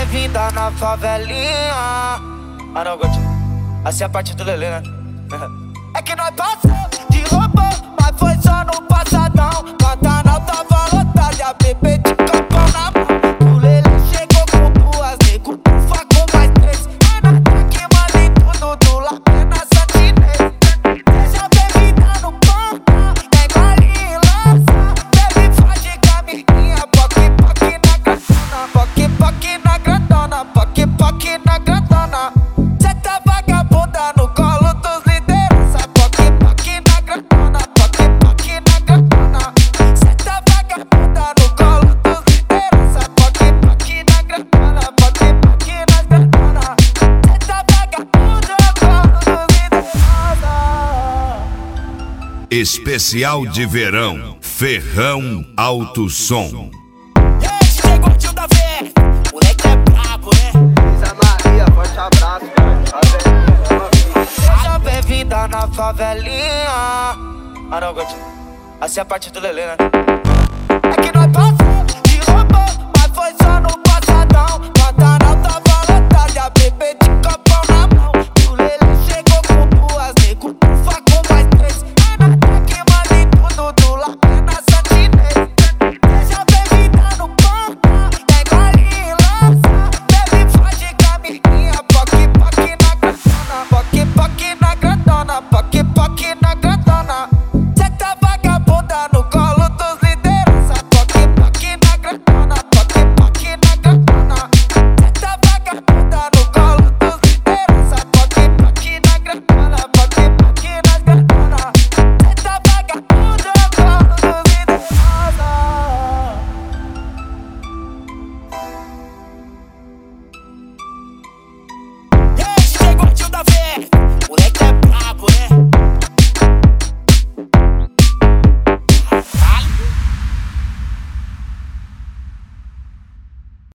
bem-vinda na favelinha. Ah não, Gotti, assim é a parte do Lelê, né? É que nós passamos de robô, mas foi só no passadão. Pantanal tava lotado e a bebê de copão na mão. O Lelê chegou com duas, nego, ufa com mais três. É na que manda em tudo do lado, é na satinês. Seja bem-vinda no ponto, tem gole e lança. Bebe fode com a amiguinha, poque na grandona. Poque na grandona, poque na grandona. Cê tá vagabunda no colo dos liderança. Poque na grandona, poque na grandona. Cê tá vagabunda no colo dos liderança. Poque na grandona, poque na grandona. Cê tá vagabunda no colo dos liderança. Especial de verão, Ferrão Alto Som. DJ Gordinho da VR, moleque é brabo, né? Isa Maria, forte abraço, cara. Seja bem-vinda na favelinha. Ah não, Gotti, assim é a parte do Lelê, né? É que nós passamos de robô, mas foi só no passadão.